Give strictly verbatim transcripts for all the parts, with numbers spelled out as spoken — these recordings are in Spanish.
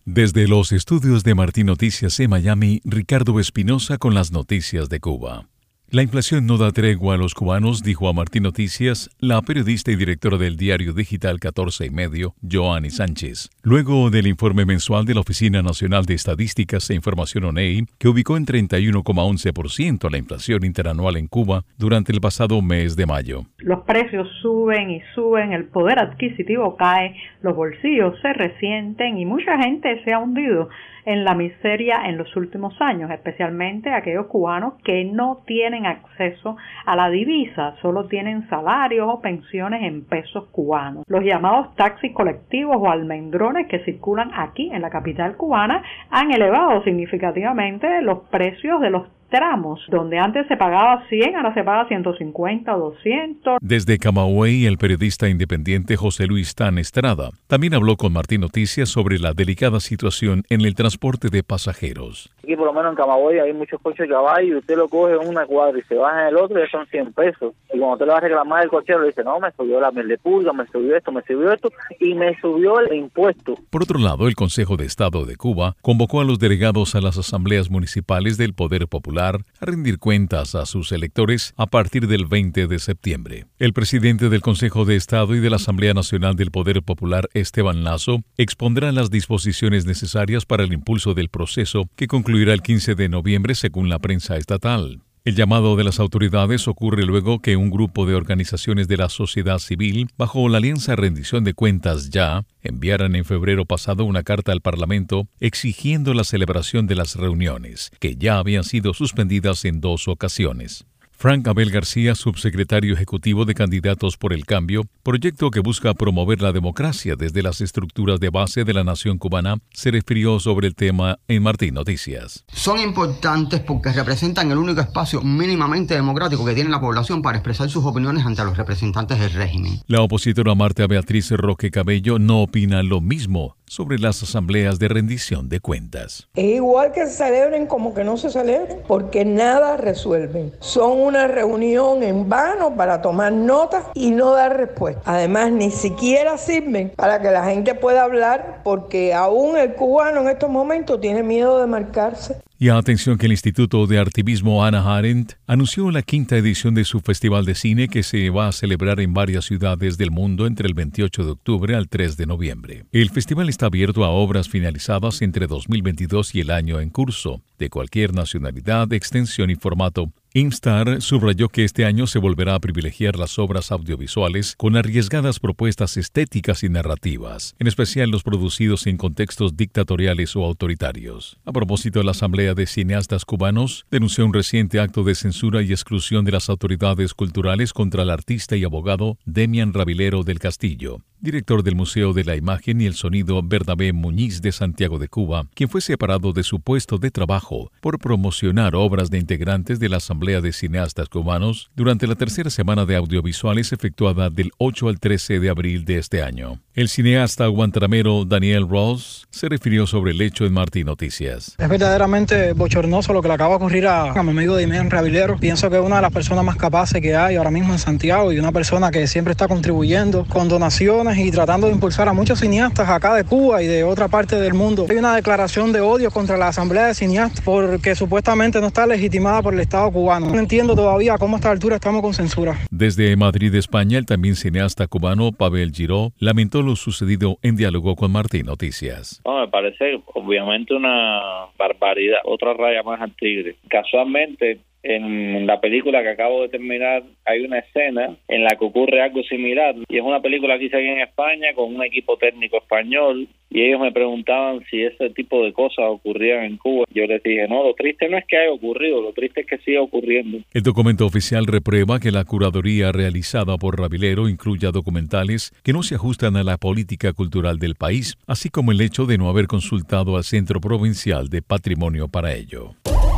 Desde los estudios de Martín Noticias en Miami, Ricardo Espinosa con las noticias de Cuba. La inflación no da tregua a los cubanos, dijo a Martín Noticias la periodista y directora del diario digital catorce y medio, Joanny Sánchez, luego del informe mensual de la Oficina Nacional de Estadísticas e Información O N E I, que ubicó en treinta y uno coma once por ciento la inflación interanual en Cuba durante el pasado mes de mayo. Los precios suben y suben, el poder adquisitivo cae, los bolsillos se resienten y mucha gente se ha hundido en la miseria en los últimos años, especialmente aquellos cubanos que no tienen acceso a la divisa, solo tienen salarios o pensiones en pesos cubanos. Los llamados taxis colectivos o almendrones que circulan aquí en la capital cubana han elevado significativamente los precios de los tramos, donde antes se pagaba cien, ahora se paga ciento cincuenta o doscientos. Desde Camagüey, el periodista independiente José Luis Tan Estrada también habló con Martín Noticias sobre la delicada situación en el transporte de pasajeros. Aquí por lo menos en Camagüey hay muchos coches de caballo y usted lo coge en una cuadra y se baja en el otro y son cien pesos. Y cuando usted le va a reclamar el cochero, le dice, no, me subió la miel de pulga, me subió esto, me subió esto y me subió el impuesto. Por otro lado, el Consejo de Estado de Cuba convocó a los delegados a las asambleas municipales del Poder Popular a rendir cuentas a sus electores a partir del veinte de septiembre. El presidente del Consejo de Estado y de la Asamblea Nacional del Poder Popular, Esteban Lazo, expondrá las disposiciones necesarias para el impulso del proceso que concluirá el quince de noviembre según la prensa estatal. El llamado de las autoridades ocurre luego que un grupo de organizaciones de la sociedad civil, bajo la Alianza Rendición de Cuentas Ya, enviaran en febrero pasado una carta al Parlamento exigiendo la celebración de las reuniones, que ya habían sido suspendidas en dos ocasiones. Frank Abel García, subsecretario ejecutivo de Candidatos por el Cambio, proyecto que busca promover la democracia desde las estructuras de base de la nación cubana, se refirió sobre el tema en Martín Noticias. Son importantes porque representan el único espacio mínimamente democrático que tiene la población para expresar sus opiniones ante los representantes del régimen. La opositora Marta Beatriz Roque Cabello no opina lo mismo sobre las asambleas de rendición de cuentas. Es igual que se celebren como que no se celebren, porque nada resuelven. Son una reunión en vano para tomar notas y no dar respuesta. Además, ni siquiera sirven para que la gente pueda hablar, porque aún el cubano en estos momentos tiene miedo de marcarse. Y atención que el Instituto de Artivismo Hannah Arendt anunció la quinta edición de su Festival de Cine que se va a celebrar en varias ciudades del mundo entre el veintiocho de octubre al tres de noviembre. El festival está abierto a obras finalizadas entre dos mil veintidós y el año en curso, de cualquier nacionalidad, extensión y formato. Instar subrayó que este año se volverá a privilegiar las obras audiovisuales con arriesgadas propuestas estéticas y narrativas, en especial los producidos en contextos dictatoriales o autoritarios. A propósito, la Asamblea de Cineastas Cubanos denunció un reciente acto de censura y exclusión de las autoridades culturales contra el artista y abogado Demian Rabilero del Castillo, director del Museo de la Imagen y el Sonido Bernabé Muñiz de Santiago de Cuba, quien fue separado de su puesto de trabajo por promocionar obras de integrantes de la Asamblea de Cineastas Cubanos durante la tercera semana de audiovisuales efectuada del ocho al trece de abril de este año. El cineasta guantanamero Daniel Ross se refirió sobre el hecho en Martín Noticias. Es verdaderamente bochornoso lo que le acaba de ocurrir a, a mi amigo Demian Rabilero. Pienso que es una de las personas más capaces que hay ahora mismo en Santiago y una persona que siempre está contribuyendo con donaciones y tratando de impulsar a muchos cineastas acá de Cuba y de otra parte del mundo. Hay una declaración de odio contra la Asamblea de Cineastas porque supuestamente no está legitimada por el Estado cubano. No entiendo todavía cómo a esta altura estamos con censura. Desde Madrid, España, el también cineasta cubano Pavel Giró lamentó lo sucedido en diálogo con Martín Noticias. No, me parece obviamente una barbaridad, otra raya más al tigre. Casualmente, en la película que acabo de terminar hay una escena en la que ocurre algo similar y es una película que hice aquí en España con un equipo técnico español y ellos me preguntaban si ese tipo de cosas ocurrían en Cuba. Yo les dije, no, lo triste no es que haya ocurrido, lo triste es que siga ocurriendo. El documento oficial reprueba que la curaduría realizada por Rabilero incluya documentales que no se ajustan a la política cultural del país, así como el hecho de no haber consultado al Centro Provincial de Patrimonio para ello.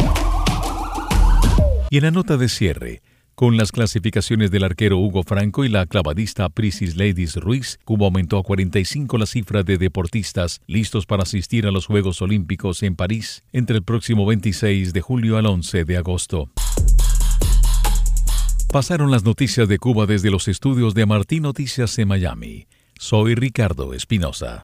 Y en la nota de cierre, con las clasificaciones del arquero Hugo Franco y la clavadista Prisis Ladies Ruiz, Cuba aumentó a cuarenta y cinco la cifra de deportistas listos para asistir a los Juegos Olímpicos en París entre el próximo veintiséis de julio al once de agosto. Pasaron las noticias de Cuba desde los estudios de Martín Noticias en Miami. Soy Ricardo Espinosa.